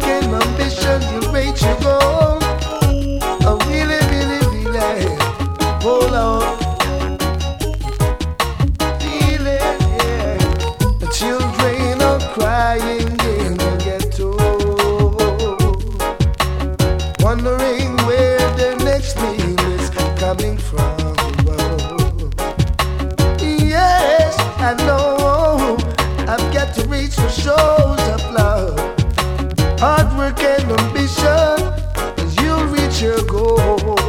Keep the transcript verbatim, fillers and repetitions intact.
and ambition, you'll reach your goal. Oh, really, really, really, hold on. Feel it, yeah. The children are crying in the ghetto, wondering where their next meal is coming from. Yes, I know I've got to reach for shores of love. Hard work and ambition, as you'll reach your goal.